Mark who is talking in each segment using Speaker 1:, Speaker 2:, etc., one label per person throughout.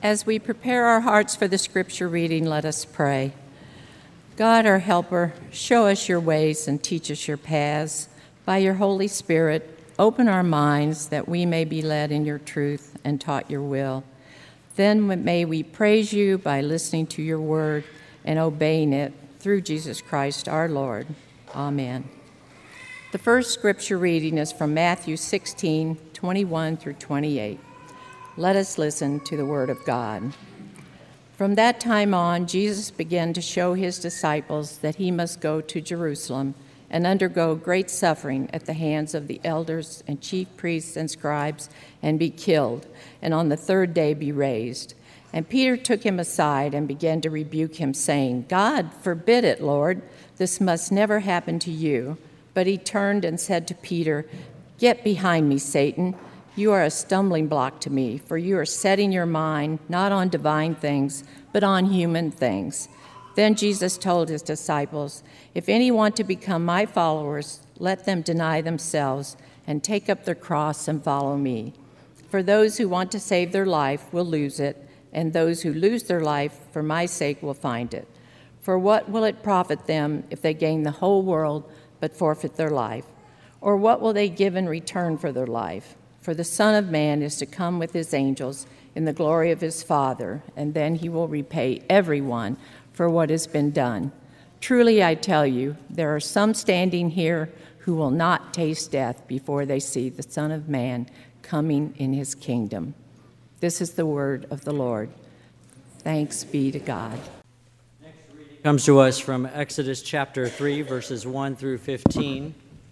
Speaker 1: As we prepare our hearts for the scripture reading, let us pray. God, our helper, show us your ways and teach us your paths. By your Holy Spirit, open our minds that we may be led in your truth and taught your will. Then may we praise you by listening to your word and obeying it through Jesus Christ our Lord. Amen. The first scripture reading is from Matthew 16, 21 through 28. Let us listen to the word of God. From that time on, Jesus began to show his disciples that he must go to Jerusalem and undergo great suffering at the hands of the elders and chief priests and scribes and be killed, and on the third day be raised. And Peter took him aside and began to rebuke him, saying, God forbid it, Lord, this must never happen to you. But he turned and said to Peter, Get behind me, Satan. You are a stumbling block to me, for you are setting your mind not on divine things, but on human things. Then Jesus told his disciples, If any want to become my followers, let them deny themselves and take up their cross and follow me. For those who want to save their life will lose it, and those who lose their life for my sake will find it. For what will it profit them if they gain the whole world but forfeit their life? Or what will they give in return for their life? For the Son of Man is to come with his angels in the glory of his Father, and then he will repay everyone for what has been done. Truly, I tell you, there are some standing here who will not taste death before they see the Son of Man coming in his kingdom. This is the word of the Lord. Thanks be to God.
Speaker 2: Next reading comes to us from Exodus chapter 3, verses 1 through 15.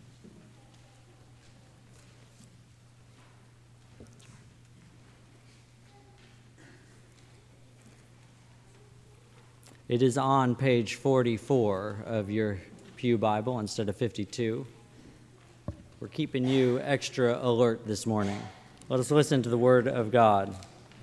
Speaker 2: It is on page 44 of your Pew Bible instead of 52. We're keeping you extra alert this morning. Let us listen to the word of God.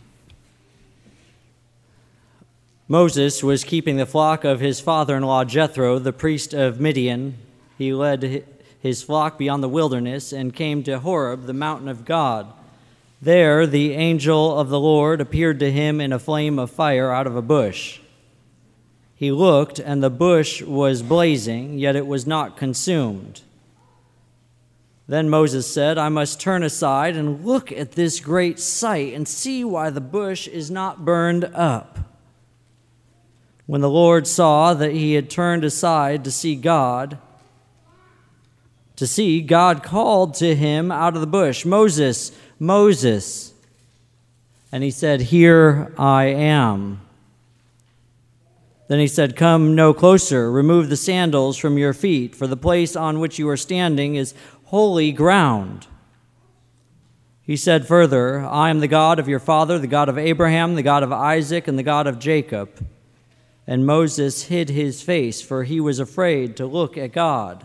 Speaker 2: Moses was keeping the flock of his father-in-law Jethro, the priest of Midian. He led his flock beyond the wilderness and came to Horeb, the mountain of God. There the angel of the Lord appeared to him in a flame of fire out of a bush. He looked, and the bush was blazing, yet it was not consumed. Then Moses said, I must turn aside and look at this great sight and see why the bush is not burned up. When the Lord saw that he had turned aside to see God, God called to him out of the bush, Moses, Moses. And he said, Here I am. Then he said, Come no closer, remove the sandals from your feet, for the place on which you are standing is holy ground. He said further, I am the God of your father, the God of Abraham, the God of Isaac, and the God of Jacob. And Moses hid his face, for he was afraid to look at God.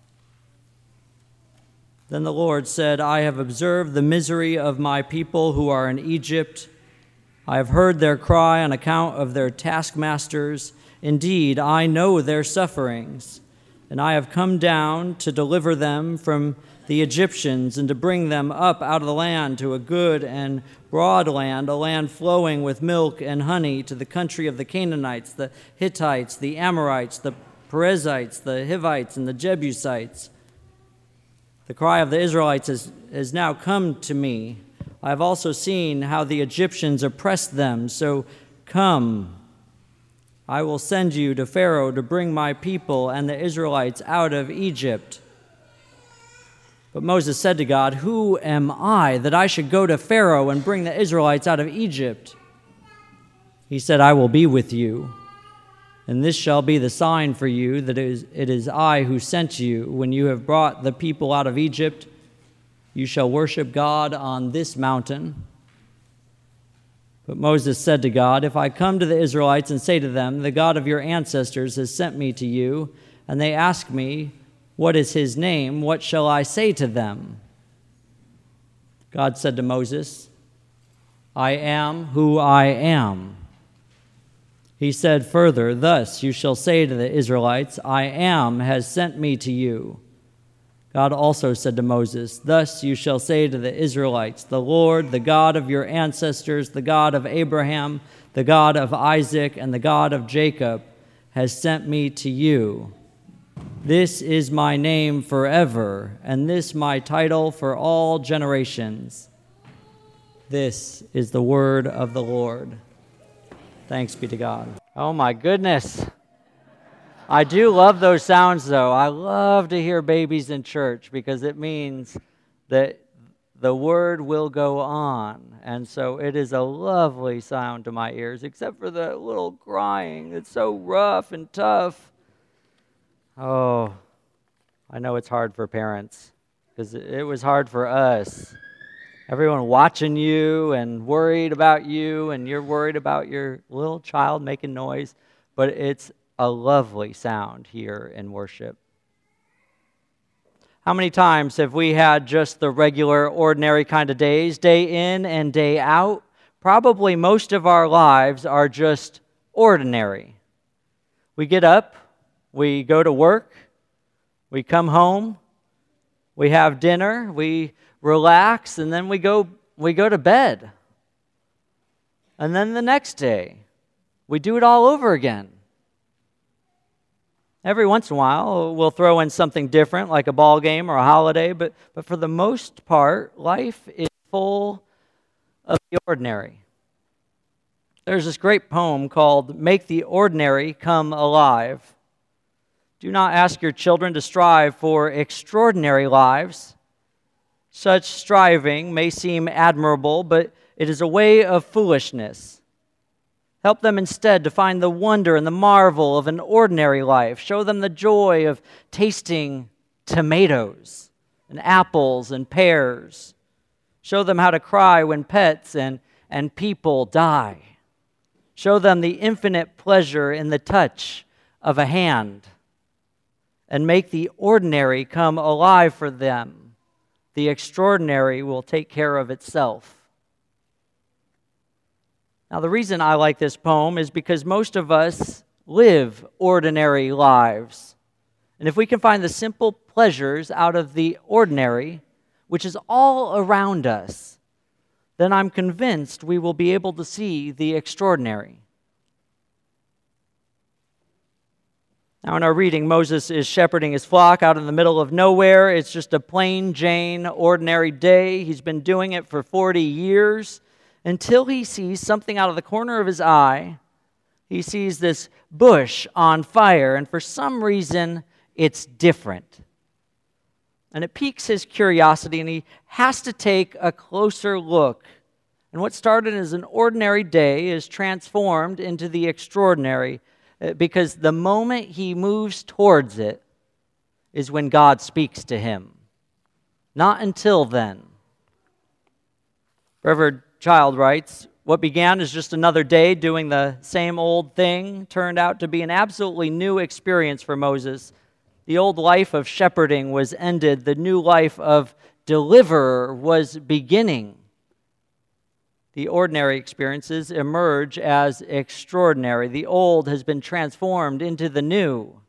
Speaker 2: Then the Lord said, I have observed the misery of my people who are in Egypt. I have heard their cry on account of their taskmasters. Indeed, I know their sufferings, and I have come down to deliver them from the Egyptians and to bring them up out of the land to a good and broad land, a land flowing with milk and honey, to the country of the Canaanites, the Hittites, the Amorites, the Perizzites, the Hivites, and the Jebusites. The cry of the Israelites has now come to me. I have also seen how the Egyptians oppressed them, so come, I will send you to Pharaoh to bring my people and the Israelites out of Egypt. But Moses said to God, Who am I that I should go to Pharaoh and bring the Israelites out of Egypt? He said, I will be with you, and this shall be the sign for you that it is I who sent you. When you have brought the people out of Egypt, you shall worship God on this mountain. But Moses said to God, If I come to the Israelites and say to them, The God of your ancestors has sent me to you, and they ask me, What is his name? What shall I say to them? God said to Moses, I am who I am. He said further, Thus you shall say to the Israelites, I am has sent me to you. God also said to Moses, "Thus you shall say to the Israelites, the Lord, the God of your ancestors, the God of Abraham, the God of Isaac, and the God of Jacob, has sent me to you. This is my name forever, and this my title for all generations." This is the word of the Lord. Thanks be to God. Oh my goodness. I do love those sounds, though. I love to hear babies in church because it means that the word will go on. And so it is a lovely sound to my ears, except for the little crying. It's so rough and tough. Oh, I know it's hard for parents because it was hard for us. Everyone watching you and worried about you, and you're worried about your little child making noise. But it's a lovely sound here in worship. How many times have we had just the regular, ordinary kind of days, day in and day out? Probably most of our lives are just ordinary. We get up, we go to work, we come home, we have dinner, we relax, and then we go to bed. And then the next day, we do it all over again. Every once in a while, we'll throw in something different, like a ball game or a holiday, but for the most part, life is full of the ordinary. There's this great poem called "Make the Ordinary Come Alive." Do not ask your children to strive for extraordinary lives. Such striving may seem admirable, but it is a way of foolishness. Help them instead to find the wonder and the marvel of an ordinary life. Show them the joy of tasting tomatoes and apples and pears. Show them how to cry when pets and people die. Show them the infinite pleasure in the touch of a hand. And make the ordinary come alive for them. The extraordinary will take care of itself. Now, the reason I like this poem is because most of us live ordinary lives. And if we can find the simple pleasures out of the ordinary, which is all around us, then I'm convinced we will be able to see the extraordinary. Now, in our reading, Moses is shepherding his flock out in the middle of nowhere. It's just a plain Jane, ordinary day. He's been doing it for 40 years. Until he sees something out of the corner of his eye. He sees this bush on fire, and for some reason, it's different. And it piques his curiosity, and he has to take a closer look. And what started as an ordinary day is transformed into the extraordinary, because the moment he moves towards it is when God speaks to him. Not until then. Reverend Child writes, "What began as just another day doing the same old thing turned out to be an absolutely new experience for Moses. The old life of shepherding was ended. The new life of deliverer was beginning. The ordinary experiences emerge as extraordinary. The old has been transformed into the new.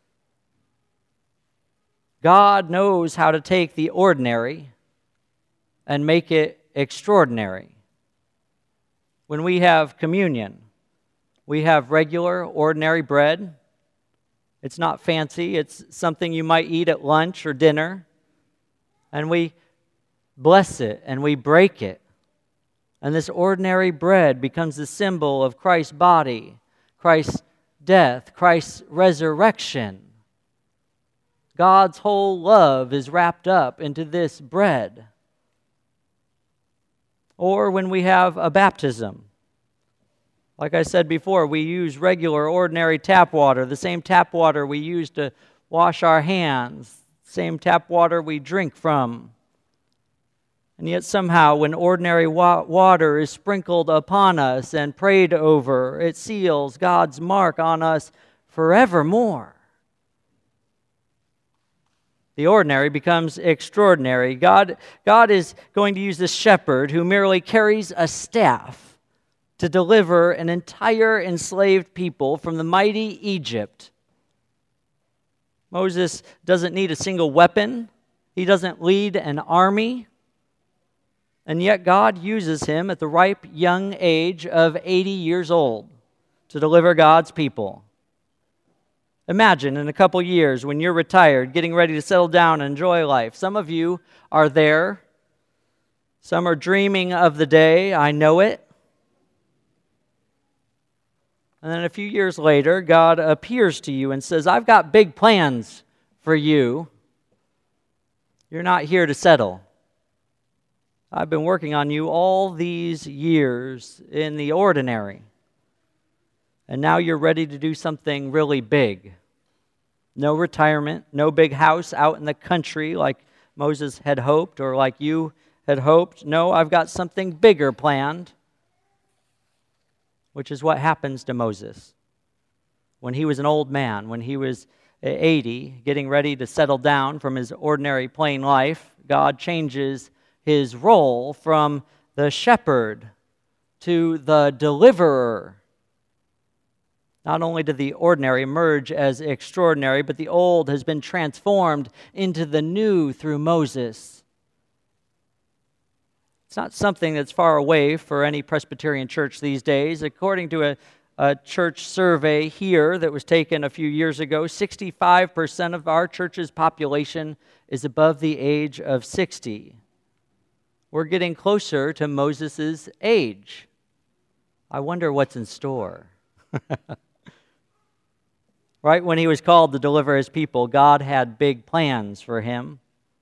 Speaker 2: God knows how to take the ordinary and make it extraordinary. When we have communion, we have regular, ordinary bread. It's not fancy. It's something you might eat at lunch or dinner. And we bless it and we break it. And this ordinary bread becomes the symbol of Christ's body, Christ's death, Christ's resurrection. God's whole love is wrapped up into this bread. Or when we have a baptism. Like I said before, we use regular, ordinary tap water, the same tap water we use to wash our hands, same tap water we drink from. And yet somehow when ordinary water is sprinkled upon us and prayed over, it seals God's mark on us forevermore. The ordinary becomes extraordinary. God is going to use this shepherd who merely carries a staff to deliver an entire enslaved people from the mighty Egypt. Moses doesn't need a single weapon. He doesn't lead an army. And yet God uses him at the ripe young age of 80 years old to deliver God's people. Imagine in a couple years when you're retired, getting ready to settle down and enjoy life. Some of you are there. Some are dreaming of the day. I know it. And then a few years later, God appears to you and says, I've got big plans for you. You're not here to settle. I've been working on you all these years in the ordinary. And now you're ready to do something really big. No retirement, no big house out in the country like Moses had hoped or like you had hoped. No, I've got something bigger planned, which is what happens to Moses. When he was an old man, when he was 80, getting ready to settle down from his ordinary plain life, God changes his role from the shepherd to the deliverer. Not only did the ordinary emerge as extraordinary, but the old has been transformed into the new through Moses. It's not something that's far away for any Presbyterian church these days. According to a church survey here that was taken a few years ago, 65% of our church's population is above the age of 60. We're getting closer to Moses' age. I wonder what's in store. Right when he was called to deliver his people, God had big plans for him.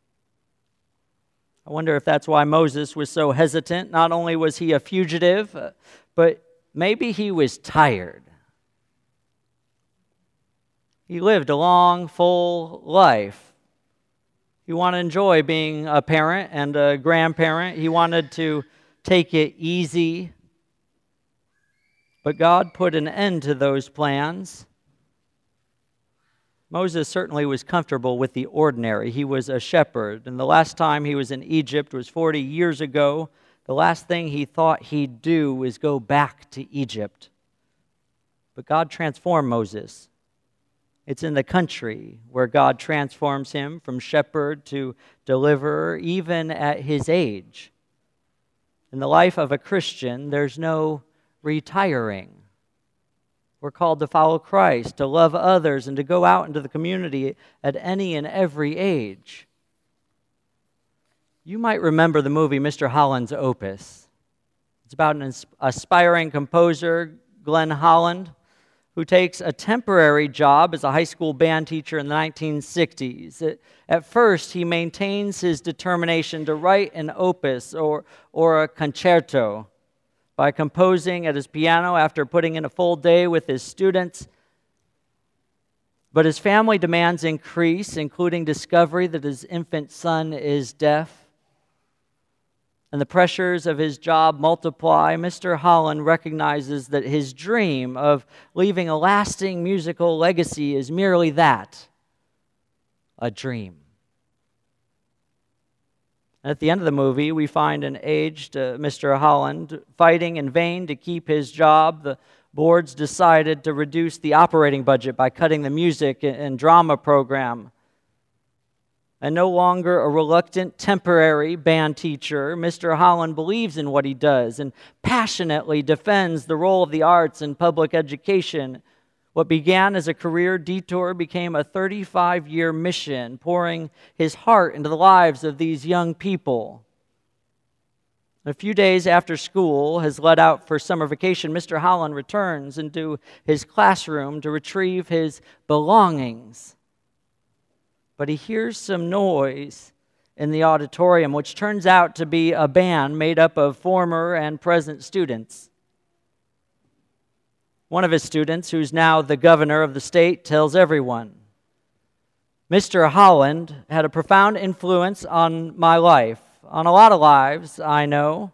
Speaker 2: I wonder if that's why Moses was so hesitant. Not only was he a fugitive, but maybe he was tired. He lived a long, full life. He wanted to enjoy being a parent and a grandparent. He wanted to take it easy. But God put an end to those plans. Moses certainly was comfortable with the ordinary. He was a shepherd, and the last time he was in Egypt was 40 years ago. The last thing he thought he'd do was go back to Egypt. But God transformed Moses. It's in the country where God transforms him from shepherd to deliverer, even at his age. In the life of a Christian, there's no retiring. We're called to follow Christ, to love others, and to go out into the community at any and every age. You might remember the movie Mr. Holland's Opus. It's about an aspiring composer, Glenn Holland, who takes a temporary job as a high school band teacher in the 1960s. At first, he maintains his determination to write an opus or a concerto by composing at his piano after putting in a full day with his students. But his family demands increase, including discovery that his infant son is deaf. And the pressures of his job multiply. Mr. Holland recognizes that his dream of leaving a lasting musical legacy is merely that, a dream. At the end of the movie, we find an aged Mr. Holland fighting in vain to keep his job. The boards decided to reduce the operating budget by cutting the music and drama program. And no longer a reluctant temporary band teacher, Mr. Holland believes in what he does and passionately defends the role of the arts in public education. What began as a career detour became a 35-year mission, pouring his heart into the lives of these young people. A few days after school has let out for summer vacation, Mr. Holland returns into his classroom to retrieve his belongings. But he hears some noise in the auditorium, which turns out to be a band made up of former and present students. One of his students, who's now the governor of the state, tells everyone, Mr. Holland had a profound influence on my life, on a lot of lives, I know.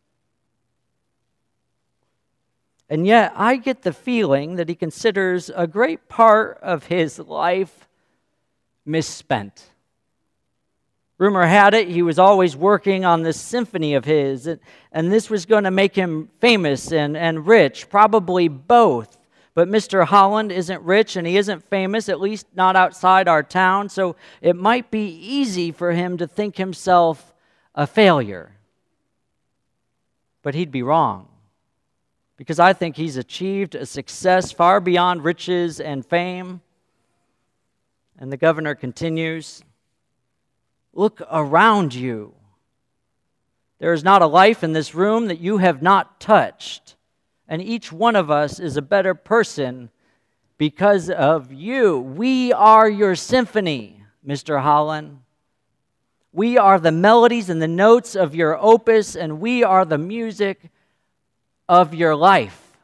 Speaker 2: And yet I get the feeling that he considers a great part of his life misspent. Rumor had it he was always working on this symphony of his, and this was going to make him famous and rich, probably both. But Mr. Holland isn't rich and he isn't famous, at least not outside our town, so it might be easy for him to think himself a failure. But he'd be wrong, because I think he's achieved a success far beyond riches and fame. And the governor continues, "Look around you. There is not a life in this room that you have not touched. And each one of us is a better person because of you. We are your symphony, Mr. Holland. We are the melodies and the notes of your opus, and we are the music of your life."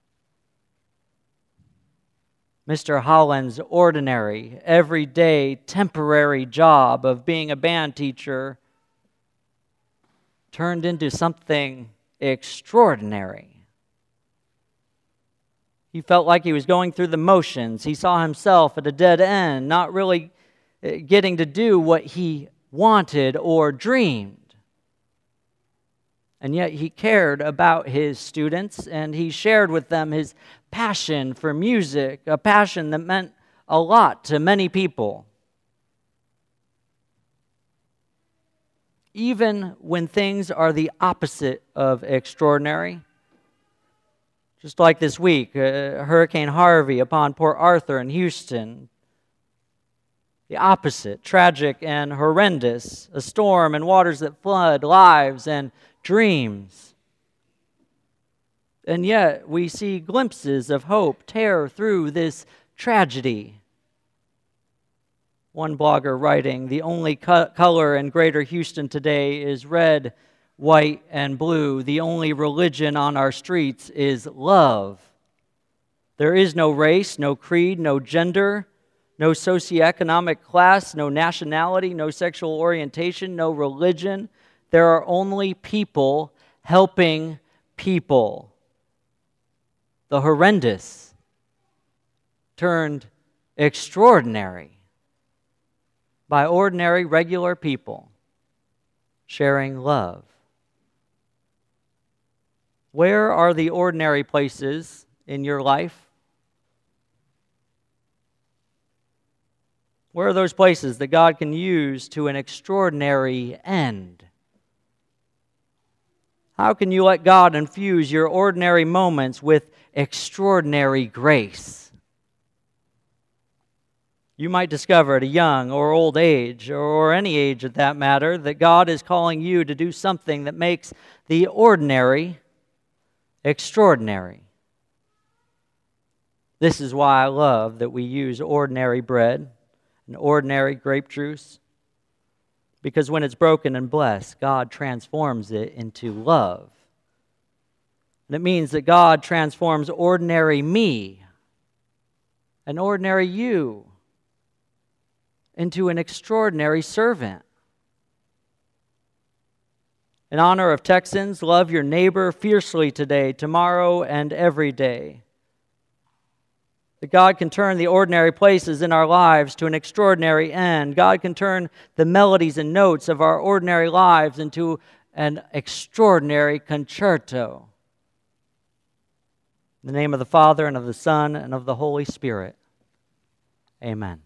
Speaker 2: Mr. Holland's ordinary, everyday, temporary job of being a band teacher turned into something extraordinary. He felt like he was going through the motions. He saw himself at a dead end, not really getting to do what he wanted or dreamed. And yet he cared about his students, and he shared with them his passion for music, a passion that meant a lot to many people. Even when things are the opposite of extraordinary, just like this week, Hurricane Harvey upon Port Arthur and Houston. The opposite, tragic and horrendous, a storm and waters that flood lives and dreams. And yet we see glimpses of hope tear through this tragedy. One blogger writing, "The only color in Greater Houston today is red, white, and blue. The only religion on our streets is love. There is no race, no creed, no gender, no socioeconomic class, no nationality, no sexual orientation, no religion. There are only people helping people." The horrendous turned extraordinary by ordinary, regular people sharing love. Where are the ordinary places in your life? Where are those places that God can use to an extraordinary end? How can you let God infuse your ordinary moments with extraordinary grace? You might discover at a young or old age, or any age at that matter, that God is calling you to do something that makes the ordinary extraordinary. This is why I love that we use ordinary bread and ordinary grape juice, because when it's broken and blessed, God transforms it into love. And it means that God transforms ordinary me, an ordinary you, into an extraordinary servant. In honor of Texans, love your neighbor fiercely today, tomorrow, and every day. That God can turn the ordinary places in our lives to an extraordinary end. God can turn the melodies and notes of our ordinary lives into an extraordinary concerto. In the name of the Father, and of the Son, and of the Holy Spirit. Amen.